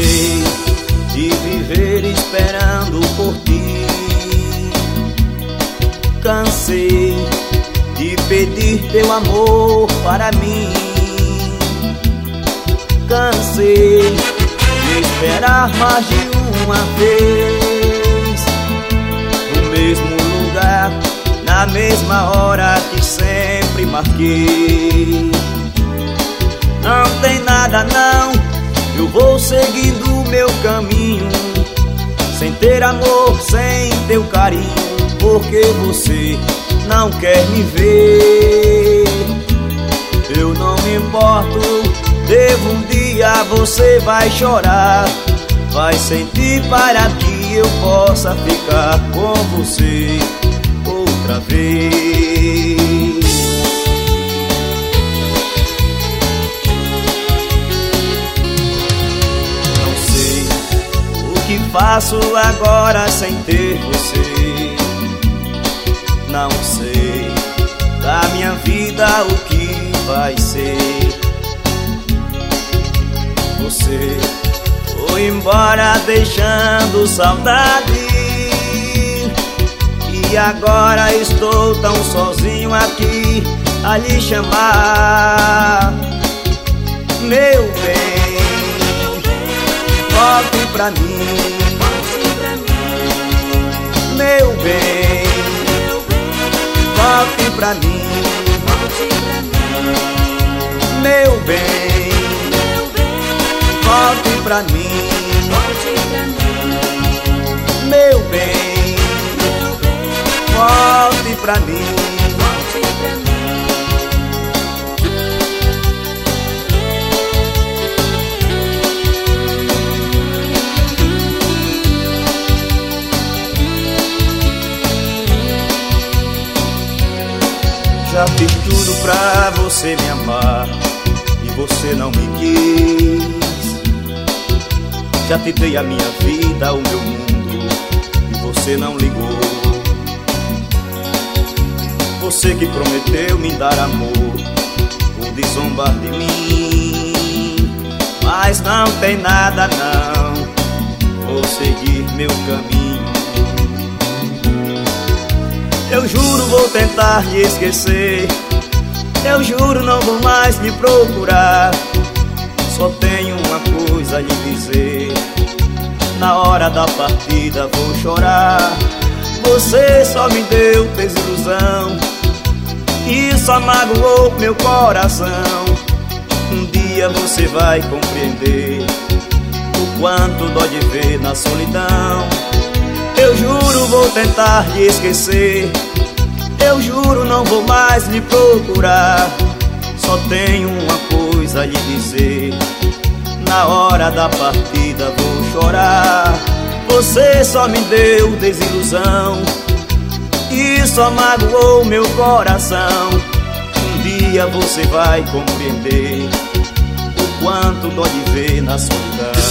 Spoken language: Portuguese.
Cansei de viver esperando por ti. Cansei de pedir teu amor para mim. Cansei de esperar mais de uma vez, no mesmo lugar, na mesma hora que sempre marquei. Não tem nada não, eu vou seguindo o meu caminho, sem ter amor, sem teu carinho, porque você não quer me ver. Eu não me importo, devo um dia você vai chorar, vai sentir para que eu possa ficar com você outra vez. Não sei o que faço agora sem ter você. Não sei da minha vida o que vai ser. Você foi embora deixando saudade, e agora estou tão sozinho aqui a lhe chamar. Meu bem, volte pra mim. Meu bem, volte pra mim. Meu bem, volte pra mim. Meu bem, volte pra mim. Já fiz tudo pra você me amar e você não me quis. Já te dei a minha vida, o meu mundo, e você não ligou. Você que prometeu me dar amor, pude zombar de mim, mas não tem nada não, vou seguir meu caminho. Eu juro vou tentar te esquecer, eu juro não vou mais me procurar. Só tenho uma coisa a lhe dizer, na hora da partida vou chorar. Você só me deu desilusão e só magoou meu coração. Um dia você vai compreender o quanto dói de ver na solidão. Eu juro vou tentar te esquecer, eu juro não vou mais lhe procurar. Só tenho uma coisa a lhe dizer, na hora da partida vou chorar. Você só me deu desilusão e só magoou meu coração. Um dia você vai compreender o quanto dói de ver na solidão.